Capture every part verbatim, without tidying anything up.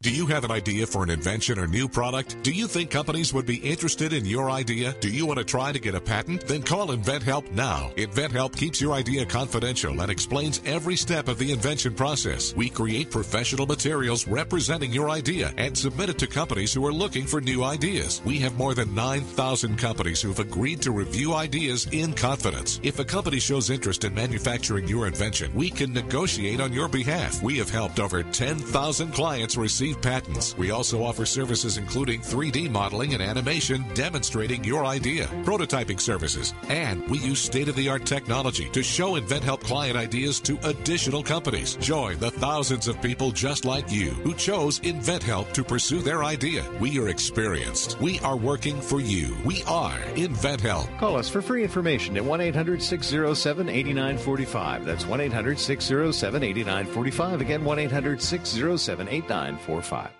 Do you have an idea for an invention or new product? Do you think companies would be interested in your idea? Do you want to try to get a patent? Then call InventHelp now. InventHelp keeps your idea confidential and explains every step of the invention process. We create professional materials representing your idea and submit it to companies who are looking for new ideas. We have more than nine thousand companies who've agreed to review ideas in confidence. If a company shows interest in manufacturing your invention, we can negotiate on your behalf. We have helped over ten thousand clients receive patents. We also offer services including three D modeling and animation demonstrating your idea, prototyping services, and we use state-of-the-art technology to show InventHelp client ideas to additional companies. Join the thousands of people just like you who chose InventHelp to pursue their idea. We are experienced. We are working for you. We are InventHelp. Call us for free information at one eight hundred six oh seven eight nine four five. That's one eight hundred six oh seven eight nine four five. Again, one eight hundred six oh seven eight nine four five.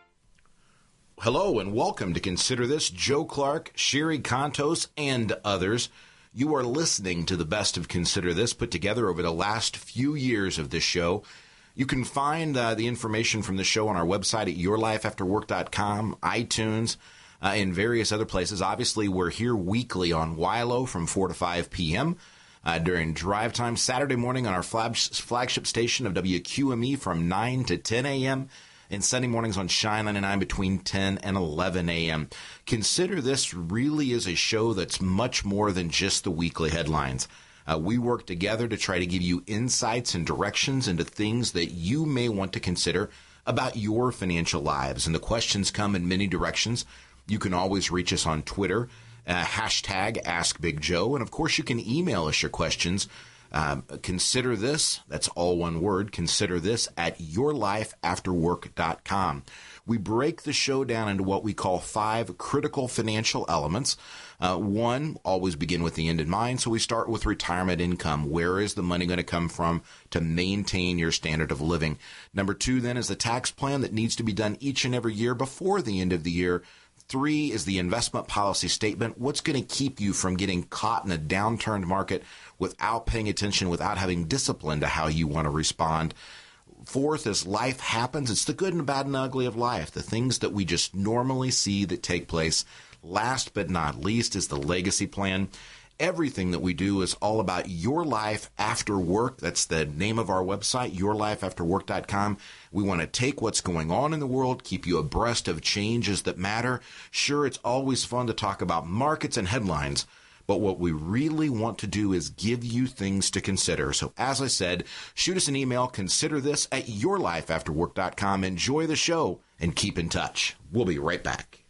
Hello and welcome to Consider This. Joe Clark, Sherry Contos, and others. You are listening to the best of Consider This put together over the last few years of this show. You can find uh, the information from the show on our website at your life after work dot com, iTunes, uh, and various other places. Obviously, we're here weekly on Wilo from four to five p.m. Uh, during drive time. Saturday morning on our flag- flagship station of W Q M E from nine to ten a.m., and Sunday mornings on Shine ninety-nine between ten and eleven a.m. Consider This really is a show that's much more than just the weekly headlines. Uh, we work together to try to give you insights and directions into things that you may want to consider about your financial lives. And the questions come in many directions. You can always reach us on Twitter, uh, hashtag AskBigJoe. And, of course, you can email us your questions. Um, consider this, that's all one word, consider this at your life after work dot com. We break the show down into what we call five critical financial elements. Uh, one, always begin with the end in mind. So we start with retirement income. Where is the money going to come from to maintain your standard of living? Number two, then, is the tax plan that needs to be done each and every year before the end of the year. Three is the investment policy statement. What's going to keep you from getting caught in a downturned market without paying attention, without having discipline to how you want to respond? Fourth, as life happens, it's the good and bad and ugly of life, the things that we just normally see that take place. Last but not least is the legacy plan. Everything that we do is all about your life after work. That's the name of our website, your life after work dot com. We want to take what's going on in the world, keep you abreast of changes that matter. Sure, it's always fun to talk about markets and headlines, but what we really want to do is give you things to consider. So as I said, shoot us an email, consider this at your life after work dot com. Enjoy the show and keep in touch. We'll be right back.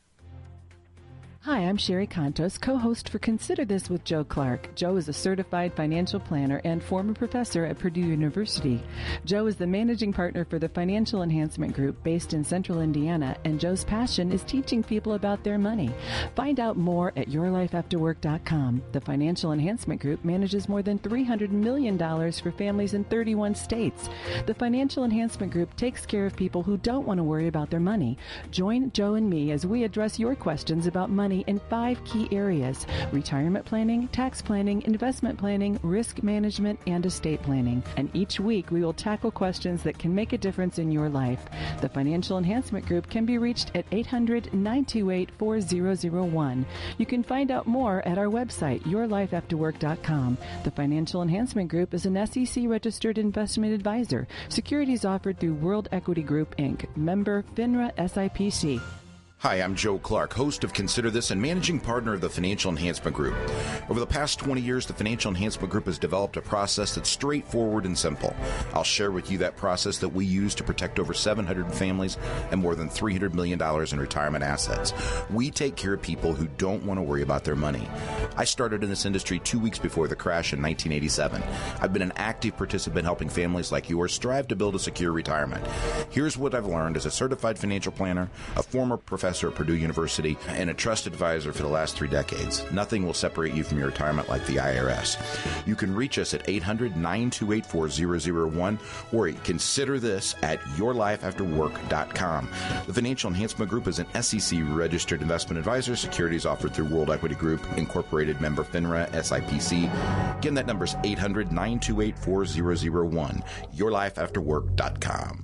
Hi, I'm Sherry Contos, co-host for Consider This with Joe Clark. Joe is a certified financial planner and former professor at Purdue University. Joe is the managing partner for the Financial Enhancement Group based in Central Indiana, and Joe's passion is teaching people about their money. Find out more at your life after work dot com. The Financial Enhancement Group manages more than three hundred million dollars for families in thirty-one states. The Financial Enhancement Group takes care of people who don't want to worry about their money. Join Joe and me as we address your questions about money in five key areas: retirement planning, tax planning, investment planning, risk management, and estate planning. And each week we will tackle questions that can make a difference in your life. The Financial Enhancement Group can be reached at eight hundred, nine two eight, four zero zero one. You can find out more at our website, your life after work dot com. The Financial Enhancement Group is an S E C registered investment advisor. Securities offered through World Equity Group, Incorporated. Member FINRA S I P C. Hi, I'm Joe Clark, host of Consider This and managing partner of the Financial Enhancement Group. Over the past twenty years, the Financial Enhancement Group has developed a process that's straightforward and simple. I'll share with you that process that we use to protect over seven hundred families and more than three hundred million dollars in retirement assets. We take care of people who don't want to worry about their money. I started in this industry two weeks before the crash in nineteen eighty-seven. I've been an active participant helping families like yours strive to build a secure retirement. Here's what I've learned as a certified financial planner, a former professor at Purdue University, and a trusted advisor for the last three decades. Nothing will separate you from your retirement like the I R S. You can reach us at eight hundred, nine two eight, four zero zero one or consider this at your life after work dot com. The Financial Enhancement Group is an S E C registered investment advisor. Securities offered through World Equity Group, Incorporated, member FINRA S I P C. Again, that number is eight hundred, nine two eight, four zero zero one. your life after work dot com.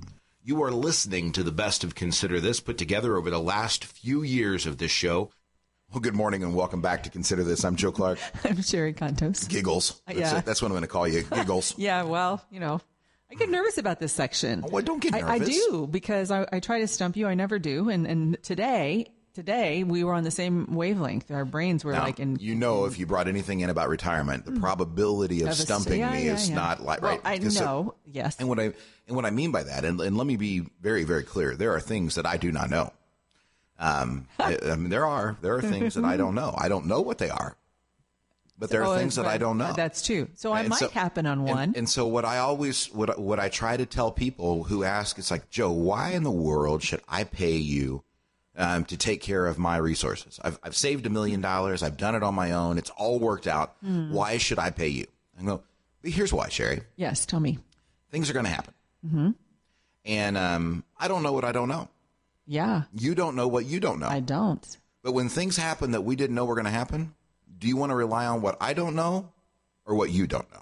You are listening to the best of Consider This, put together over the last few years of this show. Well, good morning and welcome back to Consider This. I'm Joe Clark. I'm Sherry Contos. Giggles. That's, yeah. it. That's what I'm going to call you. Giggles. Yeah, well, you know, I get nervous about this section. Oh, well, don't get nervous. I, I do, because I, I try to stump you. I never do. And, and today... Today, we were on the same wavelength. Our brains were now, like in... You know, if you brought anything in about retirement, the mm. probability of, of stumping yeah, me yeah, is yeah. not like... Well, right. I know, so, yes. And what I and what I mean by that, and, and let me be very, very clear, there are things that I do not know. Um, I, I mean, there are there are things that I don't know. I don't know what they are. But there are oh, things that I don't know. That's true. So I and might so, happen on one. And, and so what I always, what, what I try to tell people who ask, it's like, Joe, why in the world should I pay you Um, to take care of my resources? I've, I've saved a million dollars. I've done it on my own. It's all worked out. Mm. Why should I pay you? I go, but here's why, Sherry. Yes, tell me. Things are going to happen. Mm-hmm. And um, I don't know what I don't know. Yeah. You don't know what you don't know. I don't. But when things happen that we didn't know were going to happen, do you want to rely on what I don't know or what you don't know?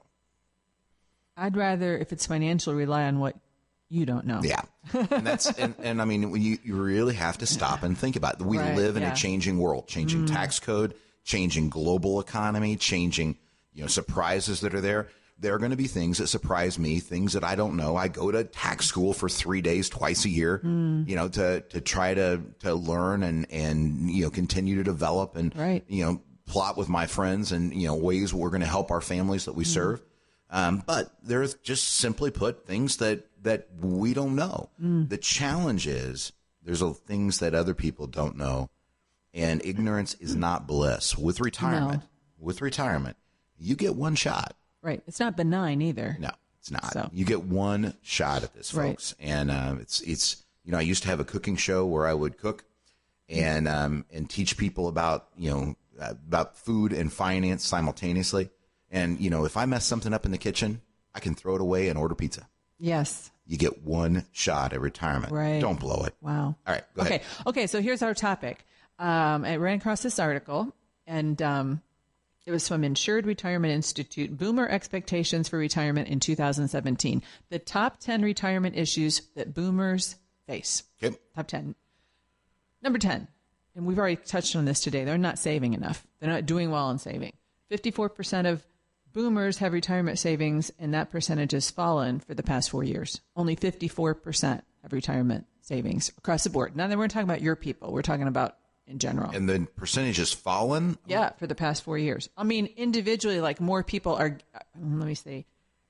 I'd rather, if it's financial, rely on what you don't know. Yeah. And that's, and, and I mean, you, you really have to stop and think about it. We right, live in yeah. a changing world, changing mm. tax code, changing global economy, changing, you know, surprises that are there. There are going to be things that surprise me, things that I don't know. I go to tax school for three days twice a year, mm. you know, to, to try to, to learn and, and, you know, continue to develop and, right. you know, plot with my friends and, you know, ways we're going to help our families that we mm. serve. Um, but there's just simply put things that, that we don't know. Mm. The challenge is there's a, things that other people don't know, and ignorance is not bliss. With retirement, no. with retirement, you get one shot. Right. It's not benign either. No, it's not. So. You get one shot at this, folks. Right. And uh, it's it's you know I used to have a cooking show where I would cook and um, and teach people about you know about food and finance simultaneously. And, you know, if I mess something up in the kitchen, I can throw it away and order pizza. Yes. You get one shot at retirement. Right. Don't blow it. Wow. All right. Go okay. ahead. Okay. So here's our topic. Um, I ran across this article, and um, it was from Insured Retirement Institute, Boomer Expectations for Retirement in two thousand seventeen. The top ten retirement issues that boomers face. Okay. Top ten. Number ten, and we've already touched on this today, they're not saving enough. They're not doing well in saving. fifty-four percent of boomers have retirement savings, and that percentage has fallen for the past four years. Only fifty-four percent have retirement savings across the board. Now, we're talking about your people. We're talking about in general. And the percentage has fallen? Yeah, for the past four years. I mean, individually, like more people are, let me see,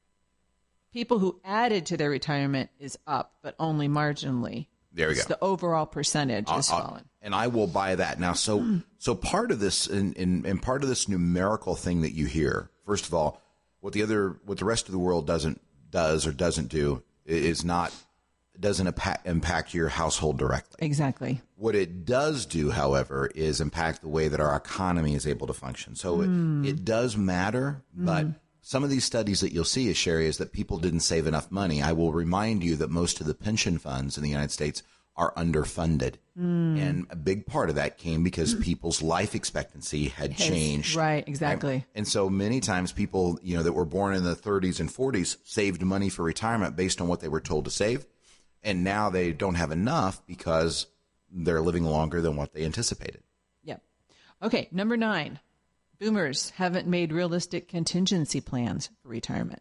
people who added to their retirement is up, but only marginally. There we go. So the overall percentage I'll, has I'll, fallen. And I will buy that. Now, so mm. so part of this and, and, and part of this numerical thing that you hear, first of all, what the other what the rest of the world doesn't does or doesn't do is not doesn't impact, impact your household directly. Exactly. What it does do, however, is impact the way that our economy is able to function. So mm. it, it does matter, mm. but some of these studies that you'll see, Sherry, is that people didn't save enough money. I will remind you that most of the pension funds in the United States are underfunded. Mm. And a big part of that came because people's life expectancy had His, changed. Right, exactly. Right? And so many times people, you know, that were born in the thirties and forties saved money for retirement based on what they were told to save. And now they don't have enough because they're living longer than what they anticipated. Yep. Okay, number nine. Boomers haven't made realistic contingency plans for retirement.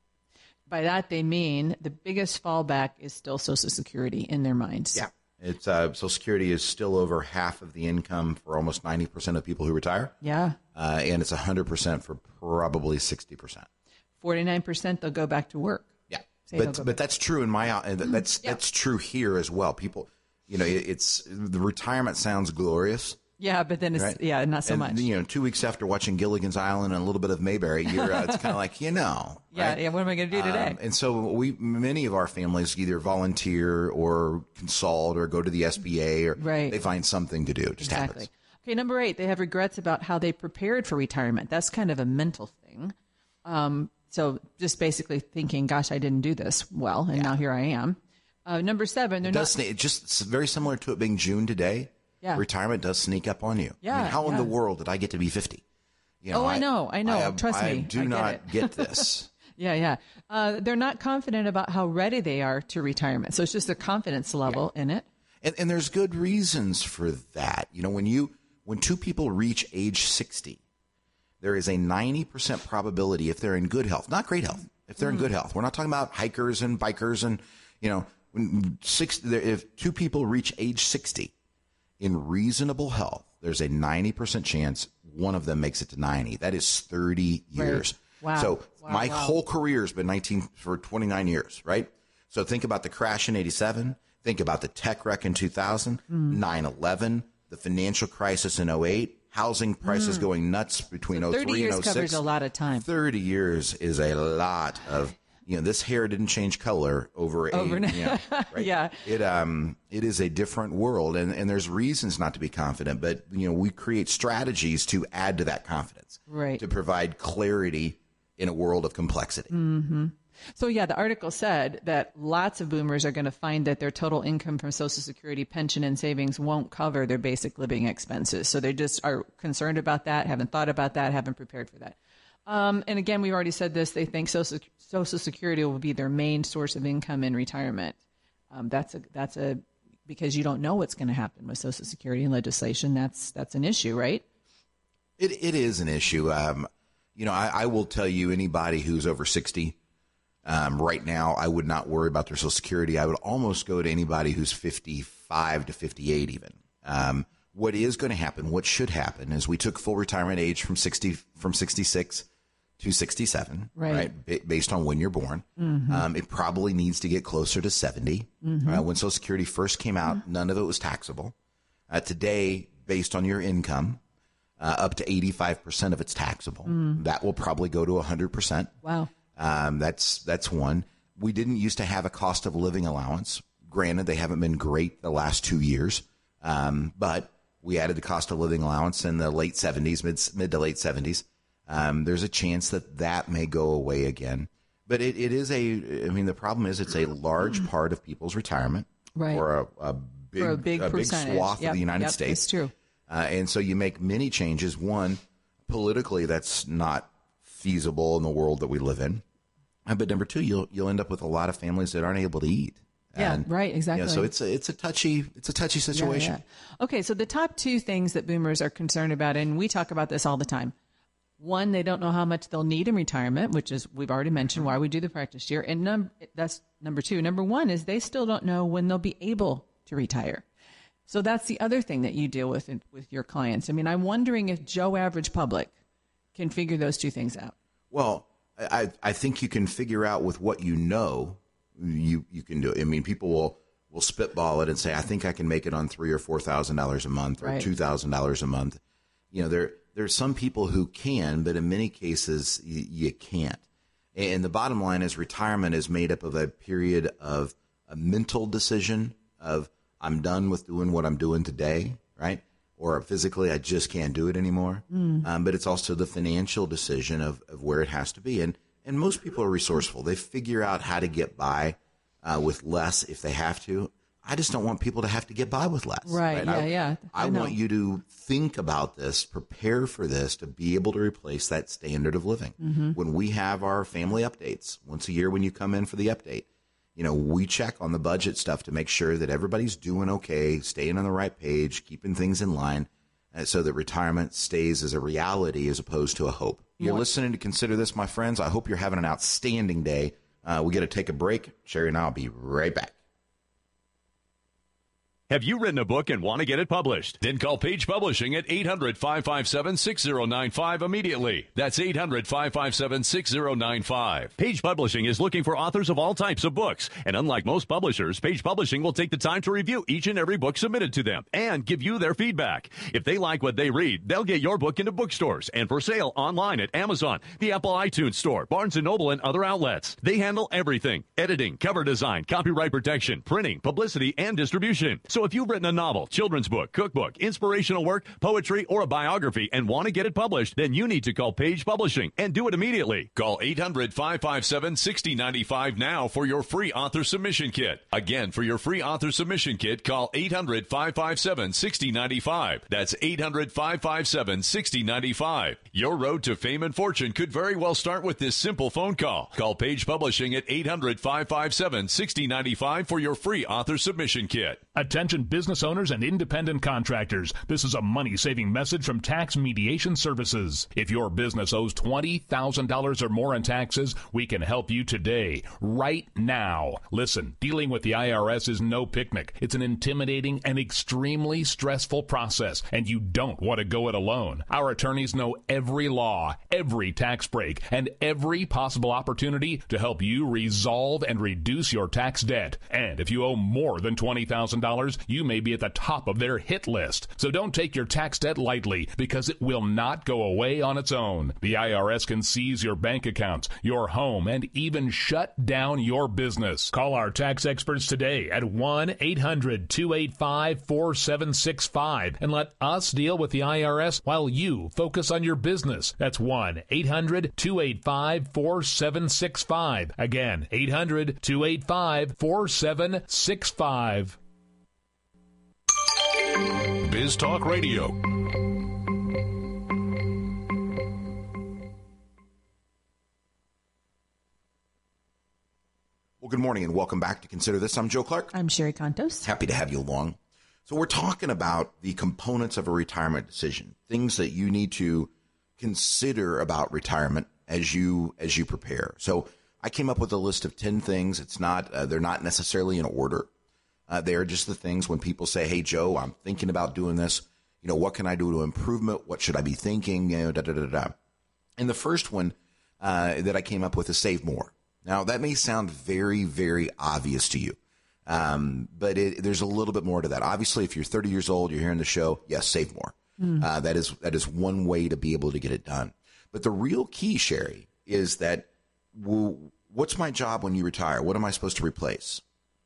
By that, they mean the biggest fallback is still Social Security in their minds. Yeah. It's uh, Social Security is still over half of the income for almost ninety percent of people who retire. Yeah. Uh, and it's one hundred percent for probably sixty percent. forty-nine percent they'll go back to work. Yeah. Say but but that's true in my uh, that's yeah. that's true here as well. People, you know, it, it's the retirement sounds glorious. Yeah, but then it's, right? yeah, not so and, much. You know, two weeks after watching Gilligan's Island and a little bit of Mayberry, you're, uh, it's kind of like, you know. Yeah, right? yeah, what am I going to do today? Um, and so we, many of our families either volunteer or consult or go to the S B A or right. they find something to do. It just exactly. happens. Okay, number eight, they have regrets about how they prepared for retirement. That's kind of a mental thing. Um, so just basically thinking, gosh, I didn't do this well, and yeah. now here I am. Uh, number seven, they're it does not. Sneak, just it's very similar to it being June today. Yeah. Retirement does sneak up on you. Yeah. I mean, how yeah. in the world did I get to be fifty? You know, oh, I know. I know. I, Trust I me. do I not get, get this. Yeah, yeah. Uh, they're not confident about how ready they are to retirement. So it's just a confidence level yeah. in it. And, and there's good reasons for that. You know, when you when two people reach age sixty, there is a ninety percent probability, if they're in good health, not great health, if they're mm. in good health. We're not talking about hikers and bikers and, you know, when six, if two people reach age sixty in reasonable health, there's a ninety percent chance one of them makes it to ninety. That is thirty years. Right. Wow. So wow, my wow. whole career has been nineteen for twenty-nine years, right? So think about the crash in eighty-seven. Think about the tech wreck in two thousand, mm. nine eleven, the financial crisis in oh eight, housing prices mm. going nuts between so oh three and oh six. thirty years covers a lot of time. thirty years is a lot of, you know, this hair didn't change color over Overnight. a, you know, right? Yeah. It, um, it is a different world, and, and there's reasons not to be confident, but, you know, we create strategies to add to that confidence. Right. To provide clarity in a world of complexity. Mm-hmm. So, yeah, the article said that lots of boomers are going to find that their total income from Social Security, pension, and savings won't cover their basic living expenses. So they just are concerned about that, haven't thought about that, haven't prepared for that. Um, and again, we've already said this. They think Social, Social Security will be their main source of income in retirement. Um, that's a that's a because you don't know what's going to happen with Social Security and legislation. That's that's an issue, right? It it is an issue. Um, you know, I, I will tell you, anybody who's over sixty. Um, right now, I would not worry about their Social Security. I would almost go to anybody who's fifty-five to fifty-eight even. Um, what is going to happen, what should happen, is we took full retirement age from sixty from sixty-six to sixty-seven, right? right? B- based on when you're born. Mm-hmm. Um, it probably needs to get closer to seventy. Mm-hmm. Uh, when Social Security first came out, mm-hmm. none of it was taxable. Uh, today, based on your income, uh, up to eighty-five percent of it's taxable. Mm. That will probably go to one hundred percent. Wow. Um, that's that's one. We didn't used to have a cost of living allowance. Granted, they haven't been great the last two years, um, but we added the cost of living allowance in the late seventies, mid mid to late seventies. Um, there's a chance that that may go away again. But it, it is a. I mean, the problem is it's a large part of people's retirement, right? Or a, a big For a big, a big swath yep, of the United yep, States. It's true. Uh, and so you make many changes. One, politically, that's not feasible in the world that we live in. But number two, you'll you'll end up with a lot of families that aren't able to eat. Yeah, and, right, exactly. You know, so it's a it's a touchy it's a touchy situation. Yeah, yeah. Okay, so the top two things that boomers are concerned about, and we talk about this all the time. One, they don't know how much they'll need in retirement, which is we've already mentioned why we do the practice year, and num- that's number two. Number one is they still don't know when they'll be able to retire. So that's the other thing that you deal with in, with your clients. I mean, I'm wondering if Joe Average Public can figure those two things out. Well, I, I think you can figure out with what you know, you, you can do it. I mean, people will, will spitball it and say, I think I can make it on three or four thousand dollars a month or right. two thousand dollars a month. You know, there there's some people who can, but in many cases you, you can't. And the bottom line is retirement is made up of a period of a mental decision of I'm done with doing what I'm doing today, right? Or physically, I just can't do it anymore. Mm. Um, but it's also the financial decision of, of where it has to be. And and most people are resourceful. They figure out how to get by uh, with less if they have to. I just don't want people to have to get by with less. Right, right? yeah, I, yeah. I, I want you to think about this, prepare for this, to be able to replace that standard of living. Mm-hmm. When we have our family updates, once a year when you come in for the update, you know, we check on the budget stuff to make sure that everybody's doing okay, staying on the right page, keeping things in line, uh, so that retirement stays as a reality as opposed to a hope. You're what? listening to Consider This, my friends. I hope you're having an outstanding day. Uh, we got to take a break. Sherry and I will be right back. Have you written a book and want to get it published? Then call Page Publishing at eight hundred, five five seven, six zero nine five immediately. That's eight hundred, five five seven, six zero nine five. Page Publishing is looking for authors of all types of books. And unlike most publishers, Page Publishing will take the time to review each and every book submitted to them and give you their feedback. If they like what they read, they'll get your book into bookstores and for sale online at Amazon, the Apple iTunes Store, Barnes and Noble, and other outlets. They handle everything: editing, cover design, copyright protection, printing, publicity, and distribution. So if you've written a novel, children's book, cookbook, inspirational work, poetry, or a biography and want to get it published, then you need to call Page Publishing and do it immediately. Call eight hundred, five five seven, six zero nine five now for your free author submission kit. Again, for your free author submission kit, call eight hundred, five five seven, six zero nine five. That's eight hundred, five five seven, six zero nine five. Your road to fame and fortune could very well start with this simple phone call. Call Page Publishing at eight hundred, five five seven, six zero nine five for your free author submission kit. Attention business owners and independent contractors. This is a money-saving message from Tax Mediation Services. If your business owes twenty thousand dollars or more in taxes, we can help you today, right now. Listen, dealing with the I R S is no picnic. It's an intimidating and extremely stressful process, and you don't want to go it alone. Our attorneys know every law, every tax break, and every possible opportunity to help you resolve and reduce your tax debt. And if you owe more than twenty thousand dollars, you may be at the top of their hit list. So don't take your tax debt lightly, because it will not go away on its own. The I R S can seize your bank accounts, your home, and even shut down your business. Call our tax experts today at one eight hundred, two eight five, four seven six five and let us deal with the I R S while you focus on your business. That's one eight hundred, two eight five, four seven six five. Again, eight hundred, two eight five, four seven six five. Biz Talk Radio. Well, good morning and welcome back to Consider This. I'm Joe Clark. I'm Sherry Contos. Happy to have you along. So we're talking about the components of a retirement decision, things that you need to consider about retirement as you as you prepare. So I came up with a list of ten things. It's not uh, they're not necessarily in order. Uh, they are just the things when people say, "Hey, Joe, I'm thinking about doing this. You know, what can I do to improve it? What should I be thinking?" You know, da da da da. And the first one uh, that I came up with is save more. Now, that may sound very, very obvious to you, um, but it, there's a little bit more to that. Obviously, if you're thirty years old, you're hearing the show, yes, save more. Mm. Uh, that is that is one way to be able to get it done. But the real key, Sherry, is that well, what's my job when you retire? What am I supposed to replace?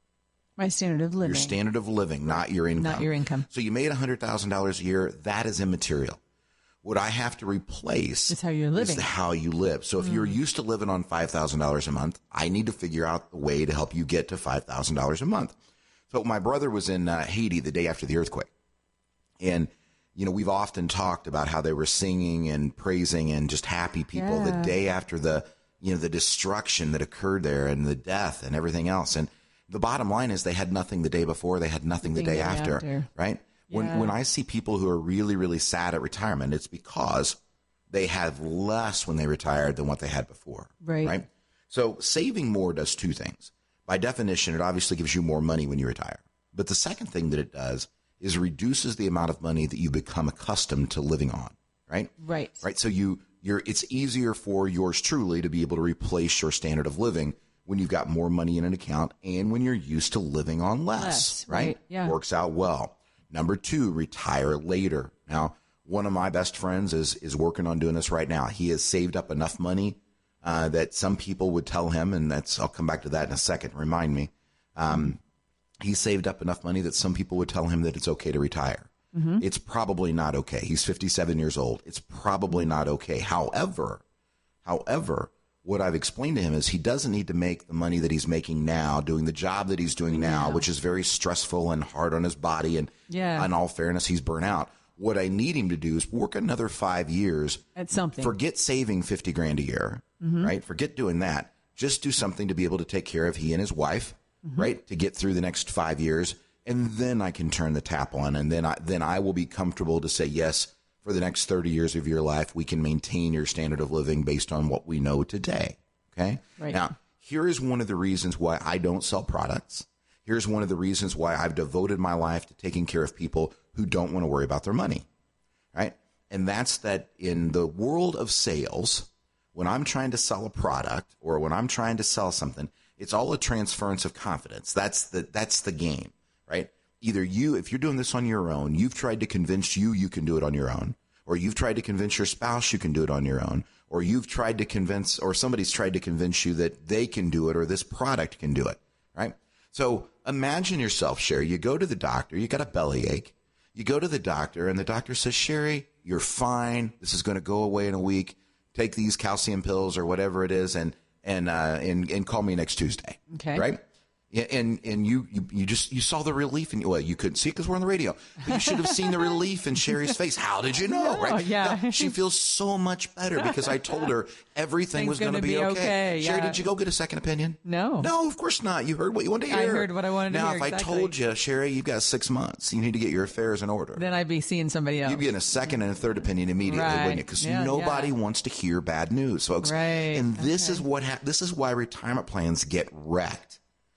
My standard of living. Your standard of living, not your income. Not your income. So you made one hundred thousand dollars a year. That is immaterial. What I have to replace is how you're living. Is how you live. So if mm. you're used to living on five thousand dollars a month, I need to figure out the way to help you get to five thousand dollars a month. So my brother was in uh, Haiti the day after the earthquake. And, you know, we've often talked about how they were singing and praising and just happy people yeah. the day after the, you know, the destruction that occurred there and the death and everything else. And the bottom line is they had nothing the day before. They had nothing the, the day, day after, after, right? When yeah. when I see people who are really, really sad at retirement, it's because they have less when they retired than what they had before. Right. Right. So saving more does two things. By definition, it obviously gives you more money when you retire. But the second thing that it does is reduces the amount of money that you become accustomed to living on. Right. Right. Right. So you you're it's easier for yours truly to be able to replace your standard of living when you've got more money in an account and when you're used to living on less. less right. right. Yeah. Works out well. Number two, retire later. Now, one of my best friends is is working on doing this right now. He has saved up enough money uh, that some people would tell him, and that's I'll come back to that in a second. Remind me. Um, he saved up enough money that some people would tell him that it's okay to retire. Mm-hmm. It's probably not okay. He's fifty-seven years old. It's probably not okay. However, however, what I've explained to him is he doesn't need to make the money that he's making now, doing the job that he's doing now, yeah. which is very stressful and hard on his body. And yeah. in all fairness, he's burnt out. What I need him to do is work another five years at something. Forget saving fifty grand a year, mm-hmm. right? Forget doing that. Just do something to be able to take care of he and his wife, mm-hmm. right? To get through the next five years. And then I can turn the tap on. And then I, then I will be comfortable to say, yes, for the next thirty years of your life, we can maintain your standard of living based on what we know today. Okay. Right. Now, here is one of the reasons why I don't sell products. Here's one of the reasons why I've devoted my life to taking care of people who don't want to worry about their money. Right. And that's that in the world of sales, when I'm trying to sell a product or when I'm trying to sell something, it's all a transference of confidence. That's the, that's the game, right? Either you, if you're doing this on your own, you've tried to convince you you can do it on your own, or you've tried to convince your spouse you can do it on your own, or you've tried to convince, or somebody's tried to convince you that they can do it or this product can do it, right? So imagine yourself, Sherry, you go to the doctor, you got a bellyache, you go to the doctor, and the doctor says, Sherry, you're fine. This is going to go away in a week. Take these calcium pills or whatever it is, and and uh, and, and call me next Tuesday. Okay. Right? Yeah, and and you, you you just you saw the relief in well you couldn't see it because we're on the radio, but you should have seen the relief in Sherry's face. How did you know? No, right? yeah. No, she feels so much better because I told her everything Things was going to be, be okay. okay, Sherry, yeah. did you go get a second opinion? No. No, of course not. You heard what you wanted to I hear. heard what I wanted to now, hear, if exactly. I told you, Sherry, you've got six months, you need to get your affairs in order. Then I'd be seeing somebody else. You'd be in a second and a third opinion immediately, Right. wouldn't you? Because Yeah, nobody yeah. wants to hear bad news, folks. Right. And this Okay. is what ha- this is why retirement plans get wrecked.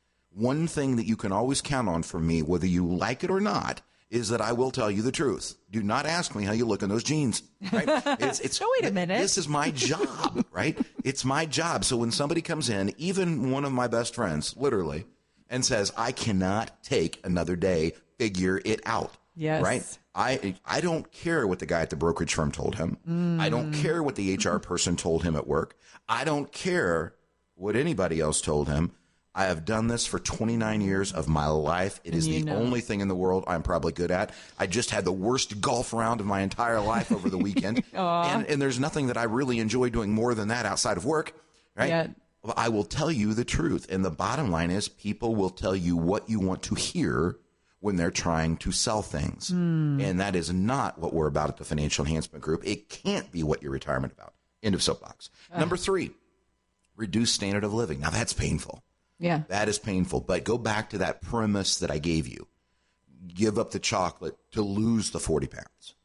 One thing that you can always count on from me, whether you like it or not, is that I will tell you the truth. Do not ask me how you look in those jeans. Right? It's, it's, Oh, wait a minute. This is my job, right? It's my job. So when somebody comes in, even one of my best friends, literally, and says, I cannot take another day, figure it out. Yes. Right? I I don't care what the guy at the brokerage firm told him. Mm. I don't care what the H R person told him at work. I don't care what anybody else told him. I have done this for twenty-nine years of my life. It is You the know. only thing in the world I'm probably good at. I just had the worst golf round of my entire life over the weekend. and, and there's nothing that I really enjoy doing more than that outside of work. Right? Yeah. Well, I will tell you the truth. And the bottom line is people will tell you what you want to hear when they're trying to sell things. Hmm. And that is not what we're about at the Financial Enhancement Group. It can't be what your retirement about. End of soapbox. Uh. Number three, reduce standard of living. Now that's painful. Yeah. That is painful. But go back to that premise that I gave you. Give up the chocolate to lose the forty pounds.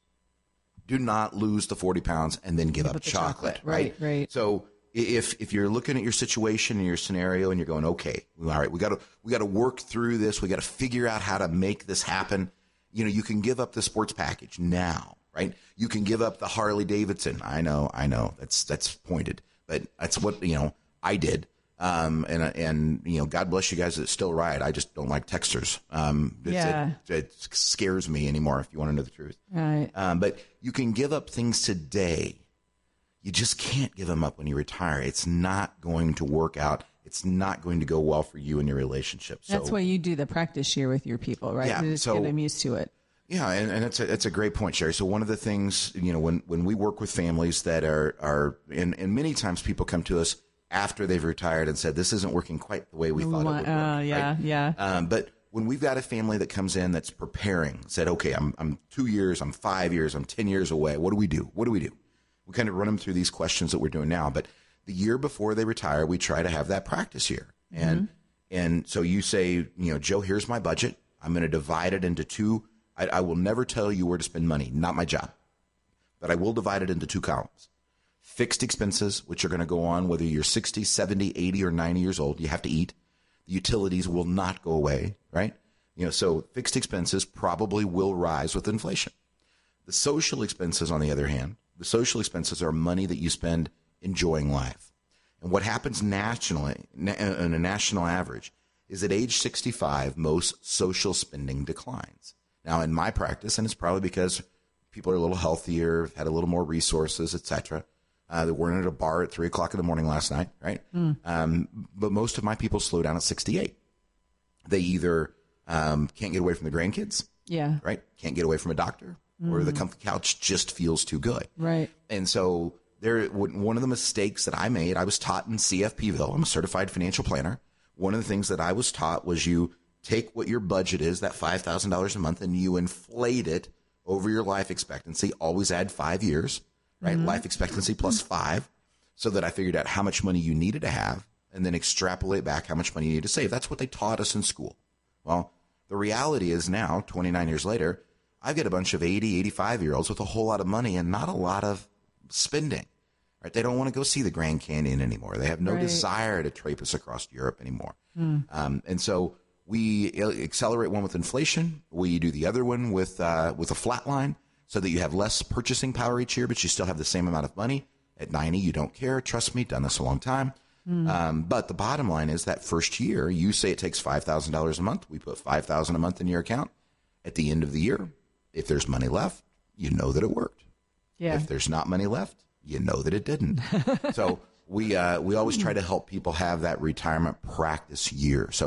Do not lose the forty pounds and then give, Give up, up the chocolate. chocolate. Right, right. So if if you're looking at your situation and your scenario and you're going, okay, all right, we got to we got to work through this. We got to figure out how to make this happen. You know, you can give up the sports package now, right? You can give up the Harley Davidson. I know, I know. That's that's pointed, but that's what you know I did. Um, and, and, you know, God bless you guys that still ride. I just don't like texters. Um, it's, Yeah. it, it scares me anymore, if you want to know the truth. Right. Um, but you can give up things today. You just can't give them up when you retire. It's not going to work out. It's not going to go well for you and your relationship. So, That's why you do the practice year with your people, right? Yeah, You just so- get them used to it. Yeah, and, and it's a it's a great point, Sherry. So one of the things, you know, when, when we work with families that are are and, and many times people come to us after they've retired and said, this isn't working quite the way we thought it would work. Uh, yeah, right? yeah. Um, but when we've got a family that comes in that's preparing, said, okay, I'm I'm two years, I'm five years, I'm ten years away. What do we do? What do we do? We kind of run them through these questions that we're doing now. But the year before they retire, we try to have that practice year. And Mm-hmm. and so you say, you know, Joe, here's my budget. I'm going to divide it into two. I, I will never tell you where to spend money. Not my job. But I will divide it into two columns. Fixed expenses, which are going to go on whether you're sixty, seventy, eighty, or ninety years old. You have to eat. The utilities will not go away, right? You know, so fixed expenses probably will rise with inflation. The social expenses, on the other hand, the social expenses are money that you spend enjoying life. And what happens nationally, na- on a national average, is at age sixty-five, most social spending declines. Now, in my practice, and it's probably because people are a little healthier, had a little more resources, et cetera. Uh, they weren't at a bar at three o'clock in the morning last night, right? Mm. Um, but most of my people slow down at sixty-eight. They either um, can't get away from the grandkids, Yeah. right? Can't get away from a doctor, mm. or the comfy couch just feels too good. Right. And so there, one of the mistakes that I made, I was taught in C F P-ville. I'm a certified financial planner. One of the things that I was taught was you take what your budget is, that five thousand dollars a month, and you inflate it over your life expectancy. Always add five years, right? Mm-hmm. Life expectancy plus five, so that I figured out how much money you needed to have and then extrapolate back how much money you need to save. That's what they taught us in school. Well, the reality is now, twenty-nine years later, I've got a bunch of eighty, eighty-five-year-olds with a whole lot of money and not a lot of spending. Right? They don't want to go see the Grand Canyon anymore. They have no right. desire to traipse across Europe anymore. Mm. Um, and so we accelerate one with inflation. We do the other one with uh, with a flat line so that you have less purchasing power each year, but you still have the same amount of money. At ninety, you don't care. Trust me, done this a long time. Mm. Um, but the bottom line is that first year, you say it takes five thousand dollars a month. We put five thousand dollars a month in your account. At the end of the year, if there's money left, you know that it worked. Yeah. If there's not money left, you know that it didn't. So we uh, we always try to help people have that retirement practice year. So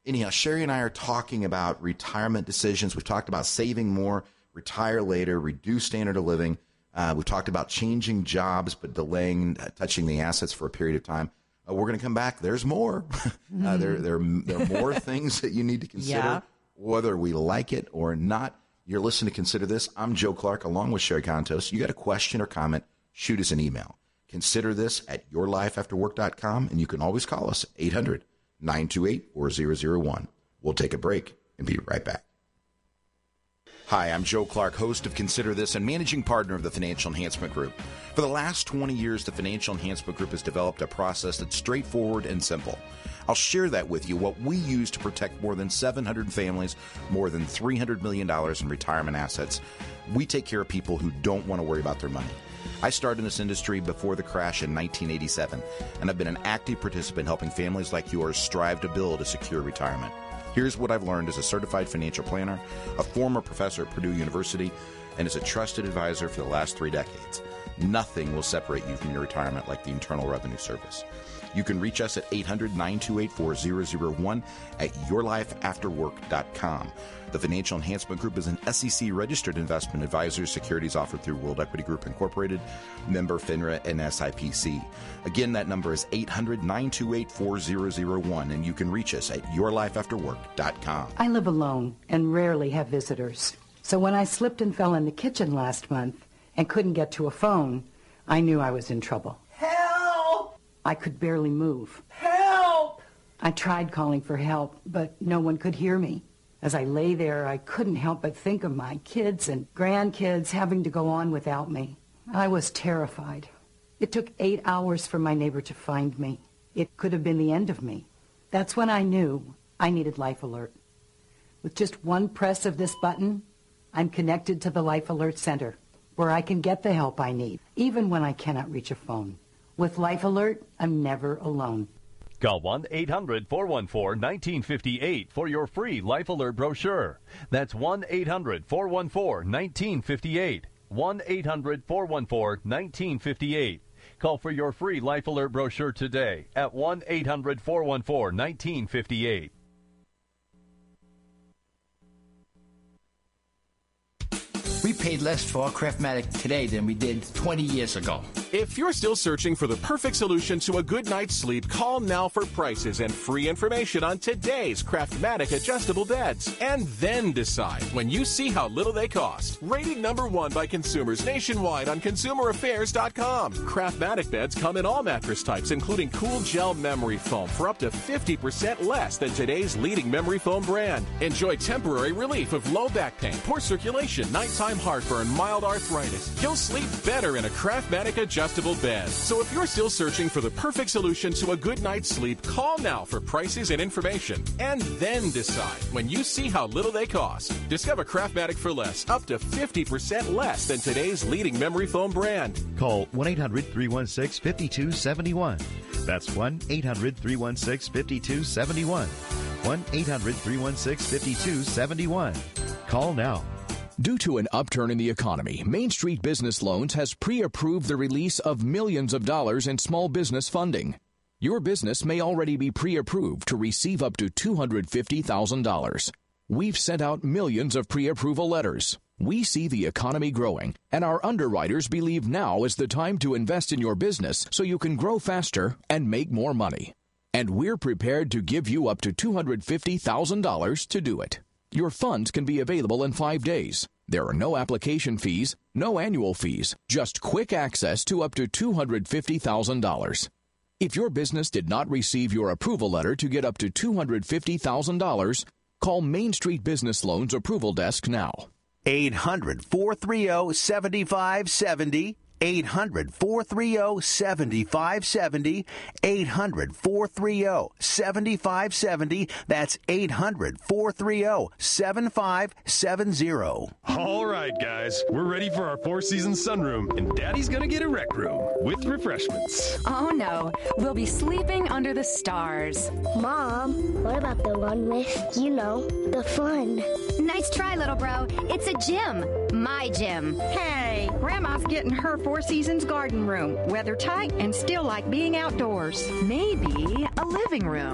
anyhow, Sherry and I are talking about retirement decisions. We've talked about saving more, retire later, reduce standard of living. Uh, we've talked about changing jobs but delaying uh, touching the assets for a period of time. Uh, we're going to come back. There's more. uh, there, there, there are more things that you need to consider, yeah. whether we like it or not. You're listening to Consider This. I'm Joe Clark, along with Sherry Contos. You got a question or comment, shoot us an email. Consider this at your life after work dot com, and you can always call us at eight hundred, nine two eight, four zero zero one. We'll take a break and be right back. Hi, I'm Joe Clark, host of Consider This and managing partner of the Financial Enhancement Group. For the last twenty years, the Financial Enhancement Group has developed a process that's straightforward and simple. I'll share that with you, what we use to protect more than seven hundred families, more than three hundred million dollars in retirement assets. We take care of people who don't want to worry about their money. I started in this industry before the crash in nineteen eighty-seven, and I've been an active participant helping families like yours strive to build a secure retirement. Here's what I've learned as a certified financial planner, a former professor at Purdue University, and as a trusted advisor for the last three decades. Nothing will separate you from your retirement like the Internal Revenue Service. You can reach us at eight hundred, nine two eight, four zero zero one at your life after work dot com. The Financial Enhancement Group is an S E C-registered investment advisor. Securities offered through World Equity Group Incorporated, member FINRA and S I P C. Again, that number is eight hundred, nine two eight, four zero zero one, and you can reach us at your life after work dot com. I live alone and rarely have visitors. So when I slipped and fell in the kitchen last month and couldn't get to a phone, I knew I was in trouble. Help! I could barely move. Help! I tried calling for help, but no one could hear me. As I lay there, I couldn't help but think of my kids and grandkids having to go on without me. I was terrified. It took eight hours for my neighbor to find me. It could have been the end of me. That's when I knew I needed Life Alert. With just one press of this button, I'm connected to the Life Alert Center, where I can get the help I need, even when I cannot reach a phone. With Life Alert, I'm never alone. Call one eight hundred, four one four, one nine five eight for your free Life Alert brochure. That's one eight hundred, four one four, one nine five eight. one eight hundred, four one four, one nine five eight. Call for your free Life Alert brochure today at one eight hundred, four one four, one nine five eight. We paid less for our Craftmatic today than we did twenty years ago. If you're still searching for the perfect solution to a good night's sleep, call now for prices and free information on today's Craftmatic adjustable beds. And then decide when you see how little they cost. Rated number one by consumers nationwide on consumer affairs dot com. Craftmatic beds come in all mattress types, including cool gel memory foam for up to fifty percent less than today's leading memory foam brand. Enjoy temporary relief of low back pain, poor circulation, nighttime heartburn, mild arthritis. You'll sleep better in a Craftmatic adjustable bed. So if you're still searching for the perfect solution to a good night's sleep, call now for prices and information. And then decide when you see how little they cost. Discover Craftmatic for less, up to fifty percent less than today's leading memory foam brand. Call one eight hundred, three one six, five two seven one. That's one eight hundred, three one six, five two seven one. one eight hundred, three one six, five two seven one. Call now. Due to an upturn in the economy, Main Street Business Loans has pre-approved the release of millions of dollars in small business funding. Your business may already be pre-approved to receive up to two hundred fifty thousand dollars. We've sent out millions of pre-approval letters. We see the economy growing, and our underwriters believe now is the time to invest in your business so you can grow faster and make more money. And we're prepared to give you up to two hundred fifty thousand dollars to do it. Your funds can be available in five days. There are no application fees, no annual fees, just quick access to up to two hundred fifty thousand dollars. If your business did not receive your approval letter to get up to two hundred fifty thousand dollars, call Main Street Business Loans Approval Desk now. eight hundred, four three zero, seven five seven zero. eight hundred, four three zero, seven five seven zero. eight hundred, four three zero, seven five seven zero. That's eight hundred, four three zero, seven five seven zero. All right, guys. We're ready for our Four Seasons sunroom, and Daddy's gonna get a rec room with refreshments. Oh, no. We'll be sleeping under the stars. Mom, what about the one with, you know, the fun? Nice try, little bro. It's a gym. My gym. Hey, Grandma's getting her Four Seasons garden room. Weather tight and still like being outdoors. Maybe a living room.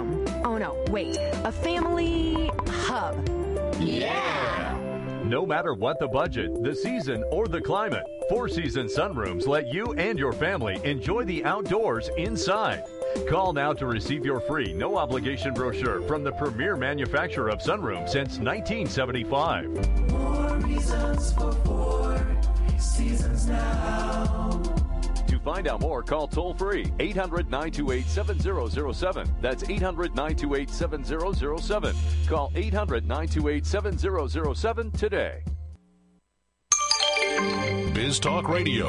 Oh, no, wait. A family hub. Yeah! No matter what the budget, the season, or the climate, Four Seasons Sunrooms let you and your family enjoy the outdoors inside. Call now to receive your free, no-obligation brochure from the premier manufacturer of sunrooms since nineteen seventy-five. More reasons for Four Seasons now. To find out more, call toll-free eight hundred, nine two eight, seven zero zero seven. That's eight hundred, nine two eight, seven zero zero seven. Call eight hundred, nine two eight, seven zero zero seven today. Biz Talk Radio.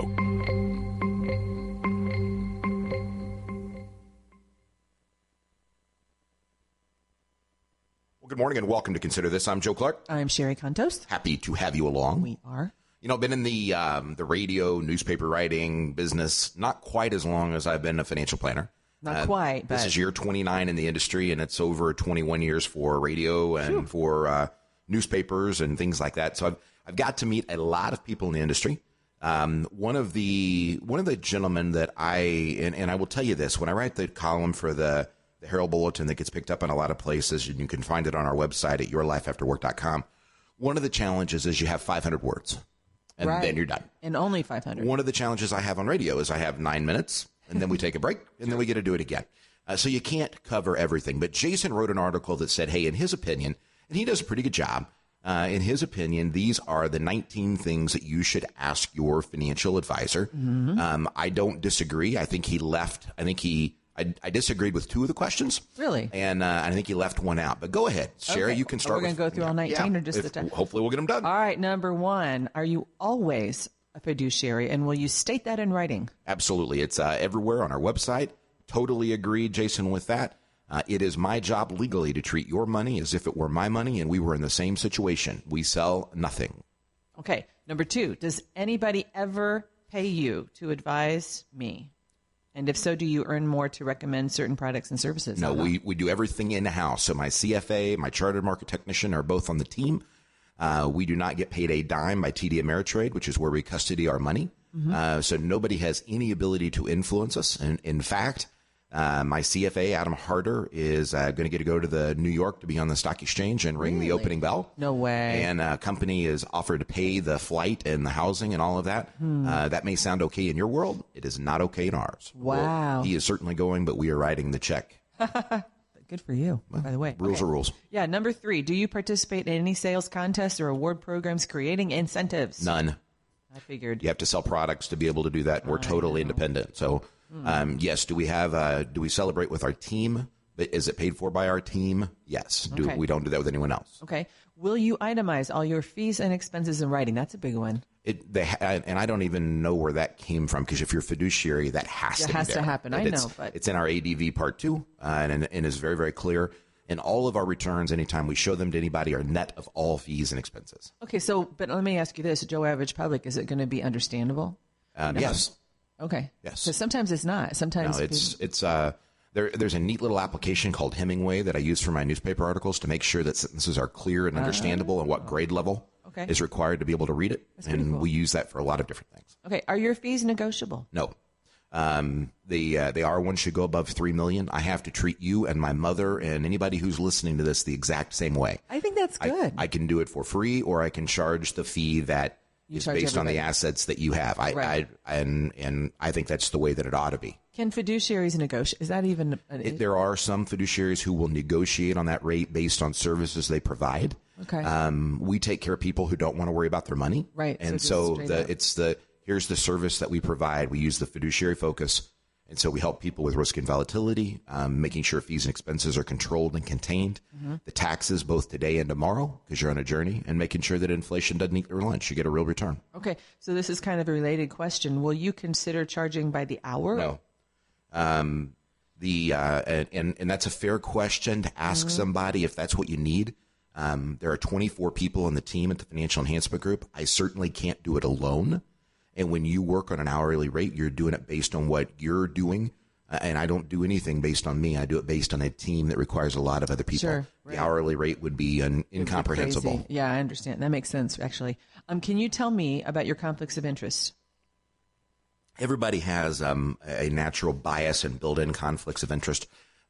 Well, good morning and welcome to Consider This. I'm Joe Clark. I'm Sherry Contos. Happy to have you along. We are. You know, I've been in the um, the radio, newspaper writing business not quite as long as I've been a financial planner. Not uh, quite. This but... is year twenty-nine in the industry, and it's over twenty-one years for radio and Phew. for uh, newspapers and things like that. So I've I've got to meet a lot of people in the industry. Um, one of the one of the gentlemen that I and, and I will tell you this, when I write the column for the the Herald Bulletin that gets picked up in a lot of places, and you can find it on our website at your life after work dot com. One of the challenges is you have five hundred words. And right. then you're done. And only five hundred. One of the challenges I have on radio is I have nine minutes, and then we take a break, and then we get to do it again. Uh, so you can't cover everything. But Jason wrote an article that said, hey, in his opinion, and he does a pretty good job, uh, in his opinion, these are the nineteen things that you should ask your financial advisor. Mm-hmm. Um, I don't disagree. I think he left. I think he. I, I disagreed with two of the questions. Really? And uh, I think he left one out. But go ahead, Sherry. Okay. You can start. We're going to go through all nineteen yeah, or just if, the ten? Hopefully we'll get them done. All right. Number one, are you always a fiduciary? And will you state that in writing? Absolutely. It's uh, everywhere on our website. Totally agree, Jason, with that. Uh, it is my job legally to treat your money as if it were my money and we were in the same situation. We sell nothing. Okay. Number two, does anybody ever pay you to advise me? And if so, do you earn more to recommend certain products and services? No, we, we do everything in-house. So my C F A, my chartered market technician are both on the team. Uh, we do not get paid a dime by T D Ameritrade, which is where we custody our money. Mm-hmm. Uh, so nobody has any ability to influence us. And in fact, uh, my C F A, Adam Harder, is uh, going to get to go to the New York to be on the stock exchange and ring Really? the opening bell. No way. And a company is offered to pay the flight and the housing and all of that. Hmm. Uh, that may sound okay in your world. It is not okay in ours. Wow. Well, he is certainly going, but we are writing the check. Good for you, by the way. Rules Okay. are rules. Yeah. Number three, do you participate in any sales contests or award programs creating incentives? None. I figured. You have to sell products to be able to do that. We're totally independent. So, um, yes, do we have? Uh, do we celebrate with our team? Is it paid for by our team? Yes. Do Okay. we don't do that with anyone else? Okay. Will you itemize all your fees and expenses in writing? That's a big one. It they ha- and I don't even know where that came from because if you're fiduciary, that has It to has be to there. happen. I It's- know, but- it's in our A D V part two, uh, and and is very very clear. And all of our returns, anytime we show them to anybody, are net of all fees and expenses. Okay. So, but let me ask you this: Joe Average Public, is it going to be understandable? Um, No. Yes. Okay. Yes. Because sometimes it's not. Sometimes No, it's people- it's uh there there's a neat little application called Hemingway that I use for my newspaper articles to make sure that sentences are clear and understandable and what grade level Okay. is required to be able to read it. That's pretty And cool. we use that for a lot of different things. Okay. Are your fees negotiable? No. Um, the uh, the R one should go above three million. I have to treat you and my mother and anybody who's listening to this the exact same way. I think that's I- good. I, can do it for free, or I can charge the fee that You is charge based on the everybody. assets that you have. I, Right. I and and I think that's the way that it ought to be. Can fiduciaries negotiate? Is that even an It, there are some fiduciaries who will negotiate on that rate based on services they provide. Okay. Um, we take care of people who don't want to worry about their money. Right, And so so, just straight the, up. it's the here's the service that we provide. We use the fiduciary focus. And so we help people with risk and volatility, um, making sure fees and expenses are controlled and contained, Mhm. the taxes both today and tomorrow because you're on a journey, and making sure that inflation doesn't eat your lunch. You get a real return. Okay, so this is kind of a related question. Will you consider charging by the hour? No. Um, the uh, and, and and that's a fair question to ask Mhm. somebody if that's what you need. Um, there are twenty-four people on the team at the Financial Enhancement Group. I certainly can't do it alone. And when you work on an hourly rate, you're doing it based on what you're doing. Uh, and I don't do anything based on me. I do it based on a team that requires a lot of other people. Sure, The right. hourly rate would be un- It would be incomprehensible. crazy. Yeah, I understand. That makes sense, actually. Um, can you tell me about your conflicts of interest? Everybody has um, a natural bias and built-in conflicts of interest.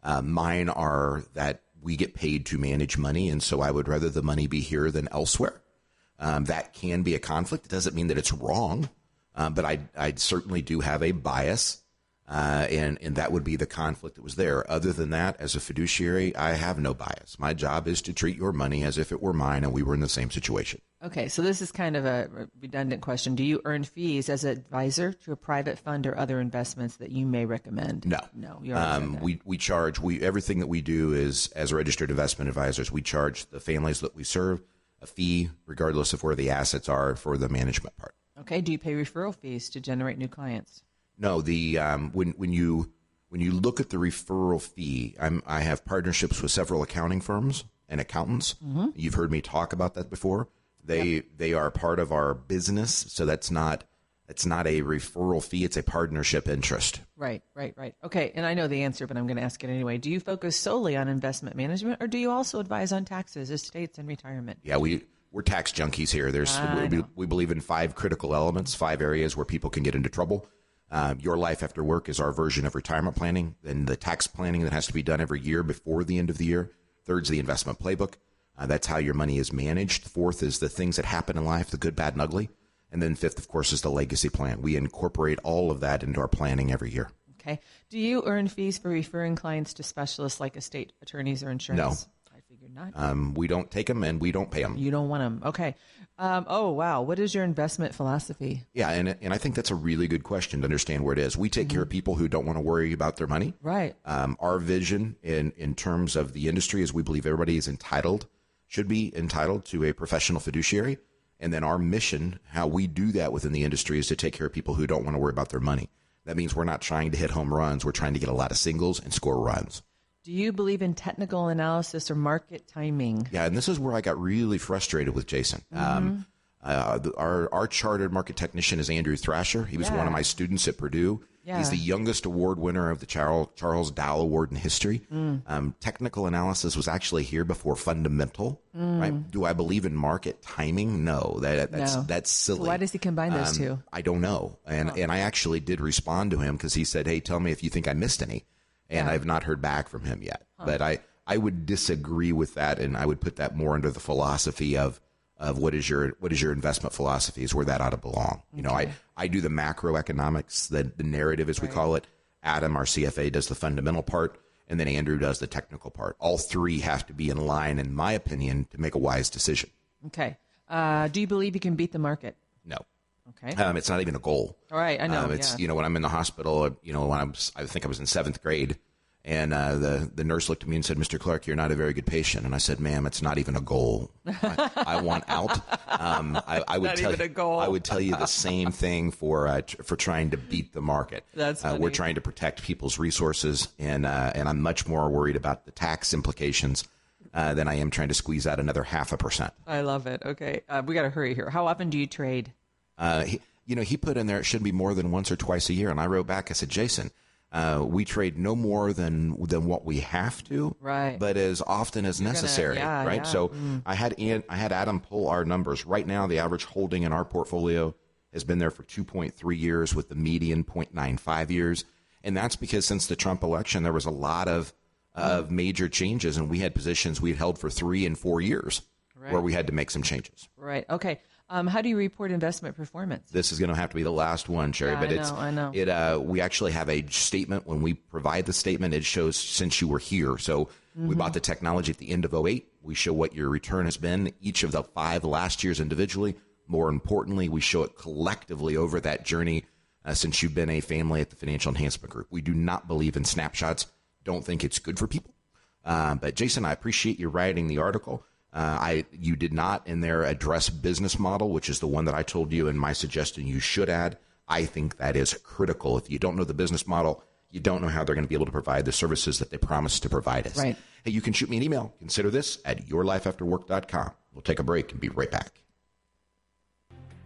Uh, mine are that we get paid to manage money, and so I would rather the money be here than elsewhere. Um, that can be a conflict. It doesn't mean that it's wrong, um, but I, I certainly do have a bias, uh, and, and that would be the conflict that was there. Other than that, as a fiduciary, I have no bias. My job is to treat your money as if it were mine and we were in the same situation. Okay, so this is kind of a redundant question. Do you earn fees as an advisor to a private fund or other investments that you may recommend? No. No. You um, we, we charge, we everything that we do is, as registered investment advisors, we charge the families that we serve a fee regardless of where the assets are for the management part. Okay, do you pay referral fees to generate new clients? No, the um, when when you when you look at the referral fee, I'm, I have partnerships with several accounting firms and accountants. Mm-hmm. You've heard me talk about that before. They yep. they are part of our business, so that's not it's not a referral fee; it's a partnership interest. Right, right, right. Okay, and I know the answer, but I'm going to ask it anyway. Do you focus solely on investment management, or do you also advise on taxes, estates, and retirement? Yeah, we we're tax junkies here. There's we, we believe in five critical elements, five areas where people can get into trouble. Um, Your Life After Work is our version of retirement planning, and the tax planning that has to be done every year before the end of the year. Third's the investment playbook. Uh, that's how your money is managed. Fourth is the things that happen in life, the good, bad, and ugly. And then fifth, of course, is the legacy plan. We incorporate all of that into our planning every year. Okay. Do you earn fees for referring clients to specialists like estate attorneys or insurance? No. I figured not. Um, we don't take them and we don't pay them. You don't want them. Okay. Um, oh, wow. What is your investment philosophy? Yeah, and and I think that's a really good question to understand where it is. We take mm-hmm. care of people who don't want to worry about their money. Right. Um, our vision in, in terms of the industry is we believe everybody is entitled should be entitled to a professional fiduciary. And then our mission, how we do that within the industry, is to take care of people who don't want to worry about their money. That means we're not trying to hit home runs. We're trying to get a lot of singles and score runs. Do you believe in technical analysis or market timing? Yeah, and this is where I got really frustrated with Jason. Mm-hmm. Um, uh, the, our, our chartered market technician is Andrew Thrasher. He was yeah. one of my students at Purdue. Yeah. He's the youngest award winner of the Charles, Charles Dow Award in history. Mm. Um, technical analysis was actually here before fundamental. Mm. Right? Do I believe in market timing? No, that that's no. that's silly. So why does he combine those um, two? I don't know. And oh. and I actually did respond to him because he said, "Hey, tell me if you think I missed any." And yeah. I've not heard back from him yet. Huh. But I I would disagree with that, and I would put that more under the philosophy of. Of what is your what is your investment philosophy is where that ought to belong. You know, Okay. I, I do the macroeconomics, the, the narrative as we Right. call it. Adam, our C F A, does the fundamental part, and then Andrew does the technical part. All three have to be in line, in my opinion, to make a wise decision. Okay. Uh, do you believe you can beat the market? No. Okay. Um, it's not even a goal. All right, I know. Um, it's yeah. you know when I'm in the hospital, you know when I'm I think I was in seventh grade, and uh, the the nurse looked at me and said, "Mister Clark, you're not a very good patient." And I said, "Ma'am, it's not even a goal. I, I want out." Um, I, I would Not tell even you, a goal. I would tell you the same thing for uh, tr- for trying to beat the market. That's uh, funny. we're trying to protect people's resources, and uh, and I'm much more worried about the tax implications uh, than I am trying to squeeze out another half a percent. I love it. Okay. Uh, we got to hurry here. How often do you trade? Uh, he, you know, he put in there it should be more than once or twice a year, and I wrote back. I said, Jason. Uh, we trade no more than than what we have to, right? But as often as You're necessary, gonna, yeah, right? Yeah. So mm. I had Ian, I had Adam pull our numbers. Right now, the average holding in our portfolio has been there for two point three years, with the median zero point nine five years, and that's because since the Trump election, there was a lot of of major changes, and we had positions we had held for three and four years right. where we had to make some changes. Right. Okay. Um, how do you report investment performance? This is going to have to be the last one, Sherry. Yeah, but I it's know, I know. it. Uh, we actually have a statement when we provide the statement. It shows since you were here. So mm-hmm. we bought the technology at the end of oh eight. We show what your return has been each of the five last years individually. More importantly, we show it collectively over that journey uh, since you've been a family at the Financial Enhancement Group. We do not believe in snapshots. Don't think it's good for people. Uh, but Jason, I appreciate you writing the article. Uh, I you did not in there address business model, which is the one that I told you in my suggestion you should add. I think that is critical. If you don't know the business model, you don't know how they're going to be able to provide the services that they promise to provide us. Right. Hey, you can shoot me an email. Consider this at your life after work dot com. We'll take a break and be right back.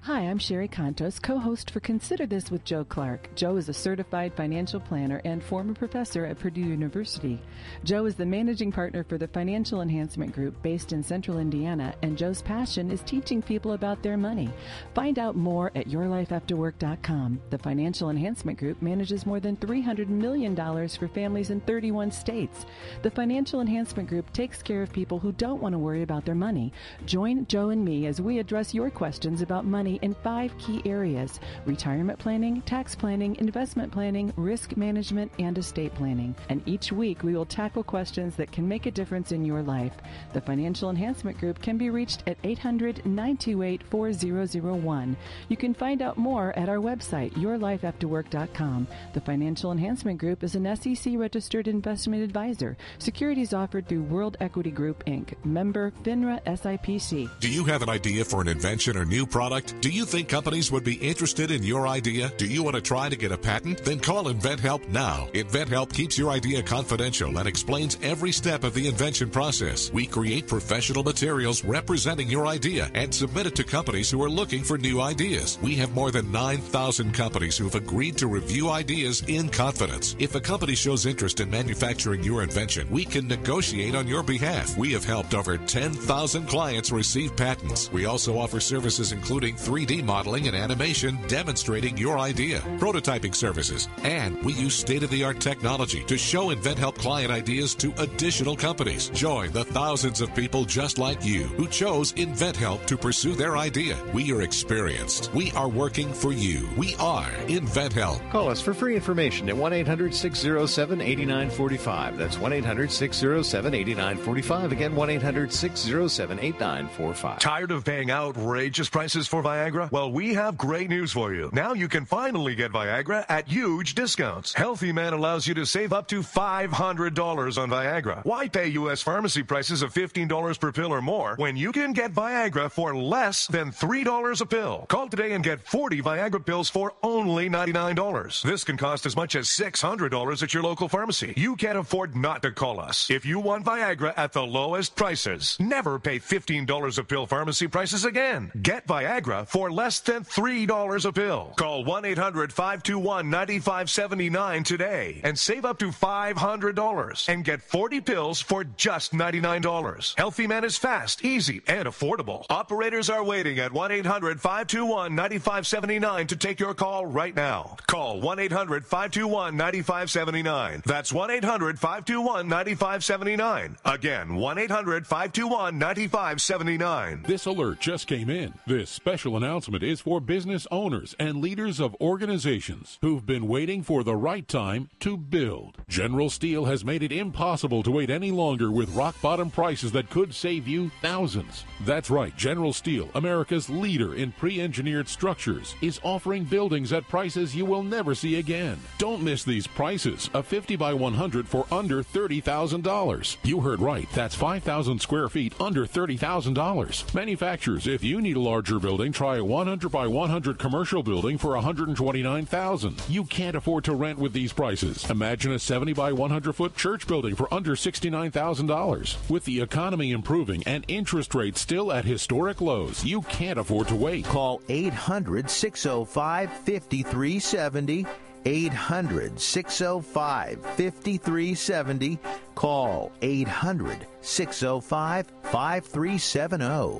Hi, I'm Sherry Contos, co-host for Consider This with Joe Clark. Joe is a certified financial planner and former professor at Purdue University. Joe is the managing partner for the Financial Enhancement Group based in Central Indiana, and Joe's passion is teaching people about their money. Find out more at your life after work dot com. The Financial Enhancement Group manages more than three hundred million dollars for families in thirty-one states. The Financial Enhancement Group takes care of people who don't want to worry about their money. Join Joe and me as we address your questions about money in five key areas: retirement planning, tax planning, investment planning, risk management, and estate planning. And each week we will tackle questions that can make a difference in your life. The Financial Enhancement Group can be reached at eight hundred, nine two eight, four zero zero one. You can find out more at our website, your life after work dot com. The Financial Enhancement Group is an S E C registered investment advisor. Securities offered through World Equity Group, Incorporated. Member FINRA S I P C. Do you have an idea for an invention or new product? Do you think companies would be interested in your idea? Do you want to try to get a patent? Then call InventHelp now. InventHelp keeps your idea confidential and explains every step of the invention process. We create professional materials representing your idea and submit it to companies who are looking for new ideas. We have more than nine thousand companies who have agreed to review ideas in confidence. If a company shows interest in manufacturing your invention, we can negotiate on your behalf. We have helped over ten thousand clients receive patents. We also offer services including three D modeling and animation demonstrating your idea, prototyping services, and we use state-of-the-art technology to show InventHelp client ideas to additional companies. Join the thousands of people just like you who chose InventHelp to pursue their idea. We are experienced. We are working for you. We are InventHelp. Call us for free information at one eight hundred, six oh seven, eight nine four five. That's one eight hundred, six oh seven, eight nine four five. Again, one eight hundred, six oh seven, eight nine four five. Tired of paying outrageous prices for Viagra? Well, we have great news for you. Now you can finally get Viagra at huge discounts. Healthy Man allows you to save up to five hundred dollars on Viagra. Why pay U S pharmacy prices of fifteen dollars per pill or more when you can get Viagra for less than three dollars a pill? Call today and get forty Viagra pills for only ninety-nine dollars. This can cost as much as six hundred dollars at your local pharmacy. You can't afford not to call us. If you want Viagra at the lowest prices, never pay fifteen dollars a pill pharmacy prices again. Get Viagra for less than three dollars a pill. Call one eight hundred, five two one, nine five seven nine today and save up to five hundred dollars and get forty pills for just ninety-nine dollars. Healthy Man is fast, easy, and affordable. Operators are waiting at one eight hundred, five two one, nine five seven nine to take your call right now. Call one eight hundred, five two one, nine five seven nine. That's one eight hundred, five two one, nine five seven nine. Again, one eight hundred, five two one, nine five seven nine. This alert just came in. This special announcement is for business owners and leaders of organizations who've been waiting for the right time to build. General Steel has made it impossible to wait any longer with rock-bottom prices that could save you thousands. That's right, General Steel, America's leader in pre-engineered structures, is offering buildings at prices you will never see again. Don't miss these prices. A fifty by one hundred for under thirty thousand dollars. You heard right. That's five thousand square feet under thirty thousand dollars. Manufacturers, if you need a larger building, try a one hundred by one hundred commercial building for one hundred twenty-nine thousand dollars. You can't afford to rent with these prices. Imagine a seventy by one hundred foot church building for under sixty-nine thousand dollars. With the economy improving and interest rates still at historic lows, you can't afford to wait. Call eight hundred, six oh five, five three seven oh. eight hundred, six oh five, five three seven oh. Call eight hundred, six oh five, five three seven oh.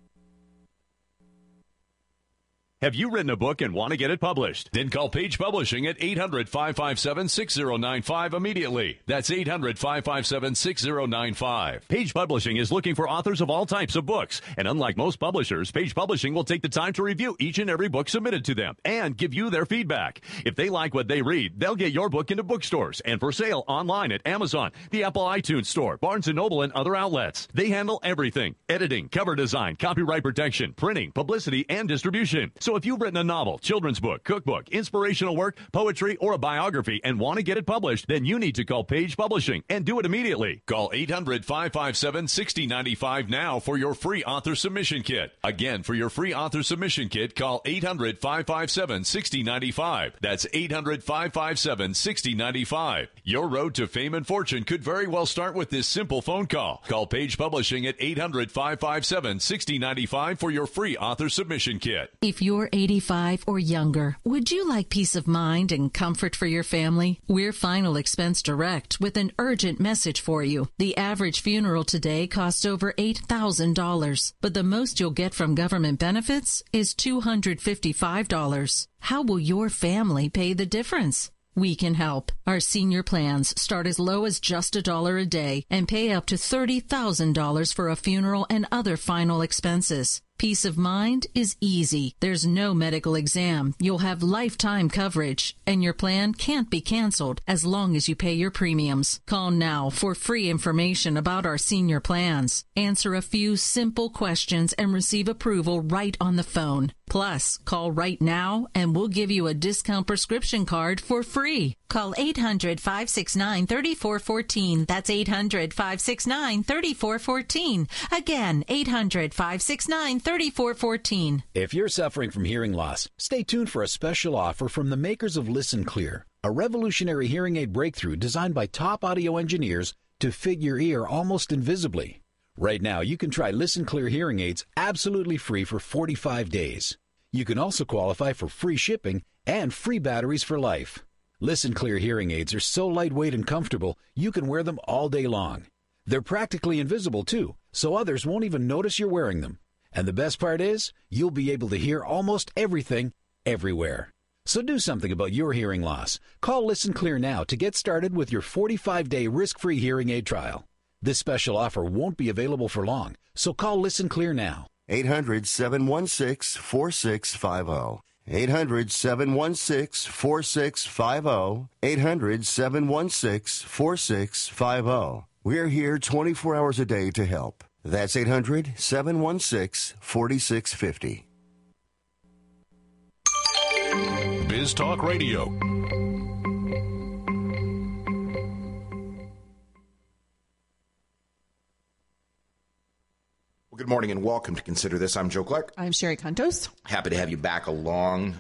Have you written a book and want to get it published? Then call Page Publishing at eight hundred, five five seven, six oh nine five immediately. That's eight hundred, five five seven, six oh nine five. Page Publishing is looking for authors of all types of books. And unlike most publishers, Page Publishing will take the time to review each and every book submitted to them and give you their feedback. If they like what they read, they'll get your book into bookstores and for sale online at Amazon, the Apple iTunes Store, Barnes and Noble, and other outlets. They handle everything: editing, cover design, copyright protection, printing, publicity, and distribution. So So if you've written a novel, children's book, cookbook, inspirational work, poetry, or a biography and want to get it published, then you need to call Page Publishing and do it immediately. Call eight hundred, five five seven, six zero nine five now for your free author submission kit. Again, for your free author submission kit, call eight hundred, five five seven, six zero nine five. That's eight hundred, five five seven, six zero nine five. Your road to fame and fortune could very well start with this simple phone call. Call Page Publishing at eight hundred, five five seven, six zero nine five for your free author submission kit. If you're eighty-five or younger, would you like peace of mind and comfort for your family? We're Final Expense Direct with an urgent message for you. The average funeral today costs over eight thousand dollars, but the most you'll get from government benefits is two hundred fifty-five dollars. How will your family pay the difference? We can help. Our senior plans start as low as just a dollar a day and pay up to thirty thousand dollars for a funeral and other final expenses. Peace of mind is easy. There's no medical exam. You'll have lifetime coverage, and your plan can't be canceled as long as you pay your premiums. Call now for free information about our senior plans. Answer a few simple questions and receive approval right on the phone. Plus, call right now and we'll give you a discount prescription card for free. Call eight hundred, five six nine, three four one four. That's eight hundred, five six nine, three four one four. Again, eight hundred, five six nine, three four one four. If you're suffering from hearing loss, stay tuned for a special offer from the makers of Listen Clear, a revolutionary hearing aid breakthrough designed by top audio engineers to fit your ear almost invisibly. Right now, you can try Listen Clear hearing aids absolutely free for forty-five days. You can also qualify for free shipping and free batteries for life. Listen Clear hearing aids are so lightweight and comfortable, you can wear them all day long. They're practically invisible, too, so others won't even notice you're wearing them. And the best part is, you'll be able to hear almost everything, everywhere. So do something about your hearing loss. Call Listen Clear now to get started with your forty-five day risk-free hearing aid trial. This special offer won't be available for long, so call Listen Clear now. eight hundred, seven one six, four six five zero. eight hundred, seven one six, four six five zero. eight hundred, seven one six, four six five zero. We're here twenty-four hours a day to help. That's eight hundred, seven one six, four six five zero. Biz Talk Radio. Well, good morning and welcome to Consider This. I'm Joe Clark. I'm Sherry Contos. Happy to have you back along.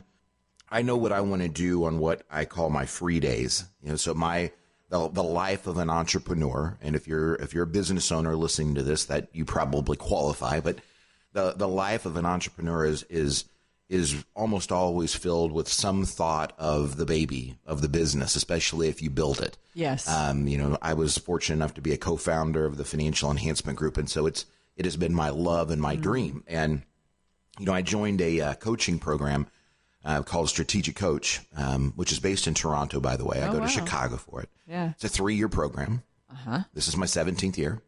I know what I want to do on what I call my free days. You know, so my the, the life of an entrepreneur, and if you're if you're a business owner listening to this, that you probably qualify. But the the life of an entrepreneur is is is almost always filled with some thought of the baby of the business, especially if you build it. Yes. Um, you know, I was fortunate enough to be a co-founder of the Financial Enhancement Group, and so it's it has been my love and my mm-hmm. dream. And you know, I joined a uh, coaching program uh, called Strategic Coach, um, which is based in Toronto, by the way. I oh, go wow. to Chicago for it. Yeah. It's a three-year program. Uh-huh. This is my seventeenth year.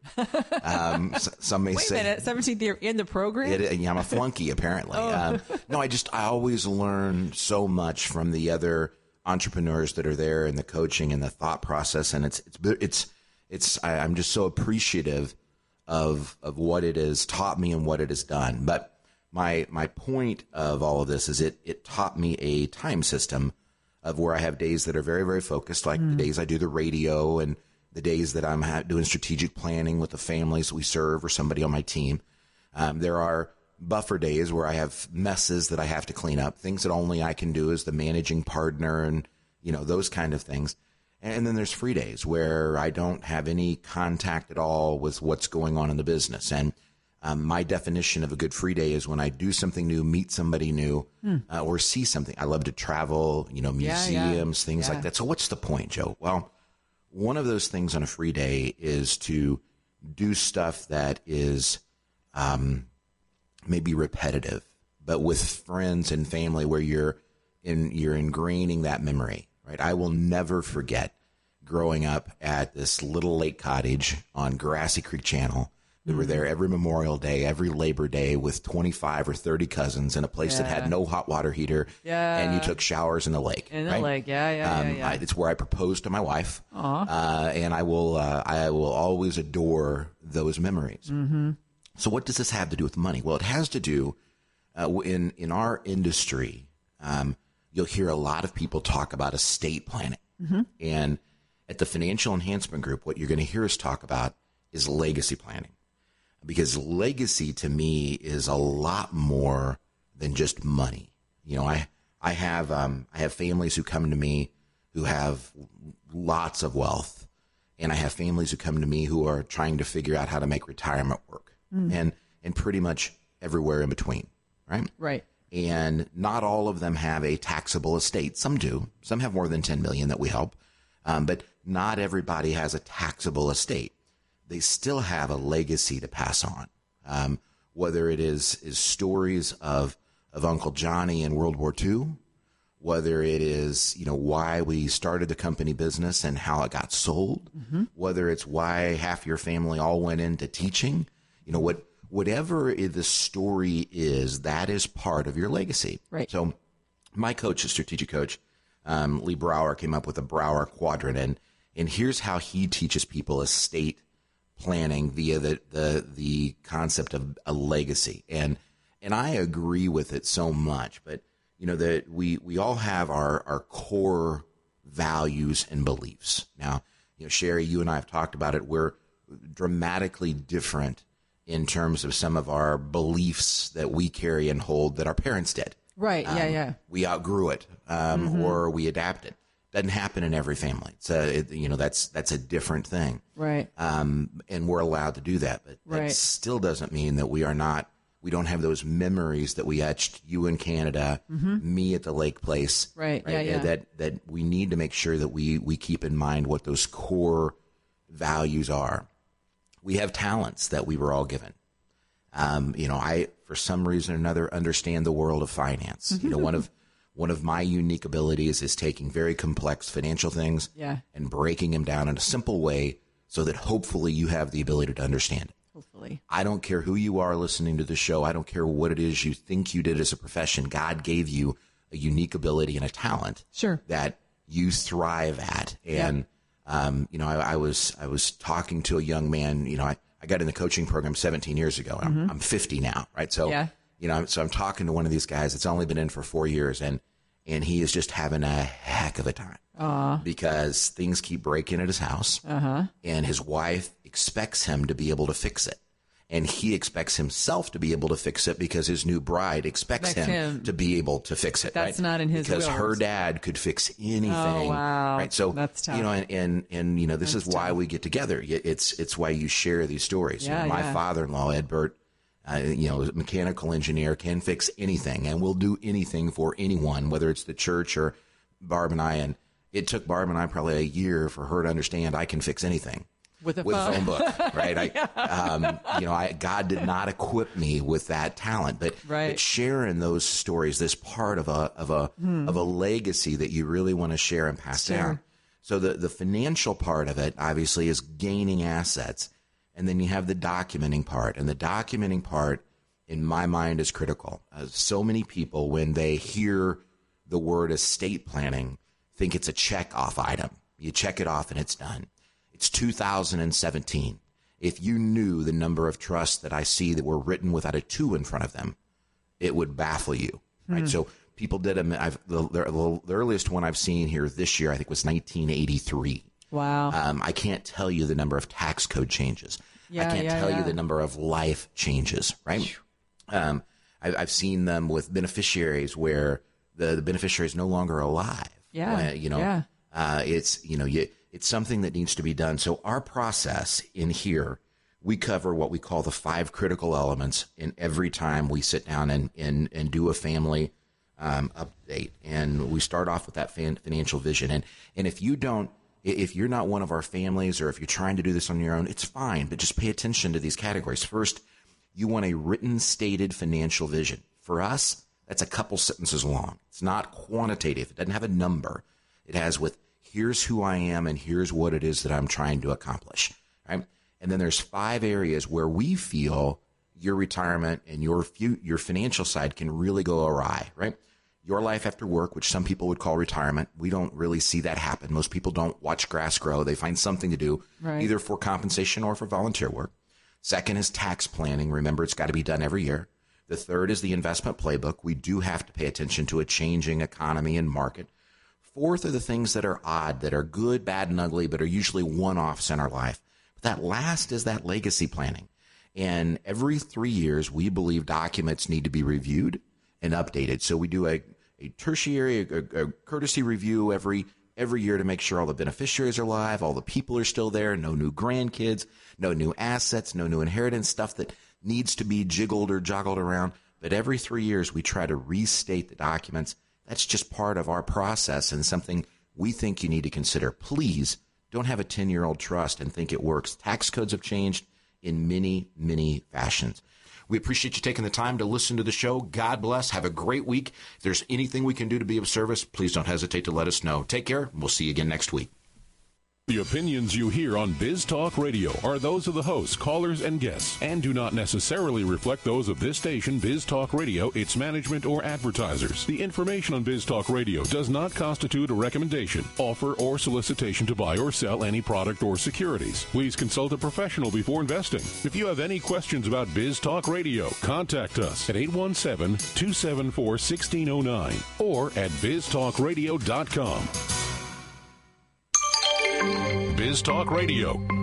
Um, s- some may Wait say, a minute, seventeenth year in the program? It, yeah, I'm a flunky, apparently. Oh. Um, no, I just, I always learn so much from the other entrepreneurs that are there in the coaching and the thought process. And it's, it's, it's, it's, I, I'm just so appreciative of, of what it has taught me and what it has done. But my, my point of all of this is it, it taught me a time system of where I have days that are very, very focused, like mm. the days I do the radio and the days that I'm ha- doing strategic planning with the families we serve or somebody on my team. Um, there are buffer days where I have messes that I have to clean up, things that only I can do as the managing partner and, you know, those kind of things. And then there's free days where I don't have any contact at all with what's going on in the business. And um, my definition of a good free day is when I do something new, meet somebody new, hmm. uh, or see something. I love to travel, you know, museums, yeah, yeah. things yeah. like that. So what's the point, Joe? Well, one of those things on a free day is to do stuff that is um, maybe repetitive, but with friends and family where you're in, you're ingraining that memory, right? I will never forget growing up at this little lake cottage on Grassy Creek Channel. We mm-hmm. were there every Memorial Day, every Labor Day with twenty-five or thirty cousins in a place yeah. that had no hot water heater. Yeah. And you took showers in the lake. In right? the lake, yeah, yeah, um, yeah. yeah. I, it's where I proposed to my wife. Aw. Uh, and I will, uh, I will always adore those memories. Mm-hmm. So what does this have to do with money? Well, it has to do Uh, in, in our industry, um, you'll hear a lot of people talk about estate planning. Mm-hmm. And at the Financial Enhancement Group, what you're going to hear us talk about is legacy planning. Because legacy to me is a lot more than just money. You know, I, I have, um, I have families who come to me who have lots of wealth, and I have families who come to me who are trying to figure out how to make retirement work, mm. and, and pretty much everywhere in between, right? Right. And not all of them have a taxable estate. Some do. Some have more than ten million that we help. Um, but not everybody has a taxable estate. They still have a legacy to pass on. Um, whether it is, is stories of, of Uncle Johnny in World War Two, whether it is, you know, why we started the company business and how it got sold, mm-hmm. whether it's why half your family all went into teaching, you know, what, whatever the story is, that is part of your legacy. Right. So my coach, a strategic coach, um, Lee Brower, came up with a Brower quadrant, and, and here's how he teaches people estate planning via the, the, the concept of a legacy. And, and I agree with it so much, but you know, that we, we all have our, our core values and beliefs. Now, you know, Sherry, you and I have talked about it. We're dramatically different in terms of some of our beliefs that we carry and hold that our parents did. Right. Um, yeah. Yeah. We outgrew it, um, mm-hmm. or we adapted. Doesn't happen in every family. It's a, it, you know, that's, that's a different thing. Right. Um, and we're allowed to do that, but right. that still doesn't mean that we are not, we don't have those memories that we etched, you in Canada, mm-hmm. me at the lake place. Right. right? Yeah. Yeah. That, that we need to make sure that we, we keep in mind what those core values are. We have talents that we were all given. Um, you know, I, for some reason or another, understand the world of finance. You know, one of, one of my unique abilities is taking very complex financial things yeah. and breaking them down in a simple way so that hopefully you have the ability to understand it. Hopefully. I don't care who you are listening to the show. I don't care what it is you think you did as a profession. God gave you a unique ability and a talent sure. that you thrive at. And, yeah. um, you know, I, I was, I was talking to a young man, you know, I, I got in the coaching program seventeen years ago. I'm, mm-hmm. I'm fifty now, right? So, yeah. you know, so I'm talking to one of these guys that's only been in for four years and, and he is just having a heck of a time. Aww. Because things keep breaking at his house uh-huh. and his wife expects him to be able to fix it. And he expects himself to be able to fix it because his new bride expects, expects him, him to be able to fix it. That's right? not in his Because wills. her dad could fix anything. Oh, wow. Right. So, that's tough. you know, and, and, and you know, this that's is why tough. we get together. It's, it's why you share these stories. Yeah, you know, my yeah. father-in-law, Ed Burt, uh, you know, mechanical engineer, can fix anything and will do anything for anyone, whether it's the church or Barb and I. And it took Barb and I probably a year for her to understand I can fix anything. With a with phone. a phone book, right? I, yeah. um, you know, I, God did not equip me with that talent, but, right. but sharing those stories, this part of a of a hmm. of a legacy that you really want to share and pass sure. down. So the the financial part of it, obviously, is gaining assets, and then you have the documenting part, and the documenting part, in my mind, is critical. Uh, so many people, when they hear the word estate planning, think it's a check off item. You check it off and it's done. It's two thousand seventeen. If you knew the number of trusts that I see that were written without a two in front of them, it would baffle you, right? Hmm. So people did them. I've, the, the, the earliest one I've seen here this year, I think, was nineteen eighty-three. Wow. Um, I can't tell you the number of tax code changes. Yeah, I can't yeah, tell yeah. you the number of life changes, right? Um, I, I've seen them with beneficiaries where the, the beneficiary is no longer alive. Yeah. Uh, you know, yeah. uh, it's, you know, you, it's something that needs to be done. So our process in here, we cover what we call the five critical elements in every time we sit down and, and, and do a family um, update. And we start off with that fan, financial vision. And, and if you don't, if you're not one of our families or if you're trying to do this on your own, it's fine, but just pay attention to these categories. First, you want a written, stated financial vision. For us, that's a couple sentences long. It's not quantitative. It doesn't have a number. It has with, here's who I am and here's what it is that I'm trying to accomplish, right? And then there's five areas where we feel your retirement and your fu- your financial side can really go awry, right? Your life after work, which some people would call retirement. We don't really see that happen. Most people don't watch grass grow. They find something to do, right. either for compensation or for volunteer work. Second is tax planning. Remember, it's got to be done every year. The The third is the investment playbook. We do have to pay attention to a changing economy and market. Fourth are the things that are odd, that are good, bad, and ugly, but are usually one-offs in our life. But that last is that legacy planning. And every three years, we believe documents need to be reviewed and updated. So we do a, a tertiary, a, a courtesy review every every year to make sure all the beneficiaries are alive, all the people are still there, no new grandkids, no new assets, no new inheritance, stuff that needs to be jiggled or joggled around. But every three years, we try to restate the documents. That's just part of our process and something we think you need to consider. Please don't have a ten-year-old trust and think it works. Tax codes have changed in many, many fashions. We appreciate you taking the time to listen to the show. God bless. Have a great week. If there's anything we can do to be of service, please don't hesitate to let us know. Take care. We'll see you again next week. The opinions you hear on Biz Talk Radio are those of the hosts, callers, and guests, and do not necessarily reflect those of this station, Biz Talk Radio, its management, or advertisers. The information on Biz Talk Radio does not constitute a recommendation, offer, or solicitation to buy or sell any product or securities. Please consult a professional before investing. If you have any questions about Biz Talk Radio, contact us at eight one seven, two seven four, one six zero nine or at biz talk radio dot com. Biz Talk Radio.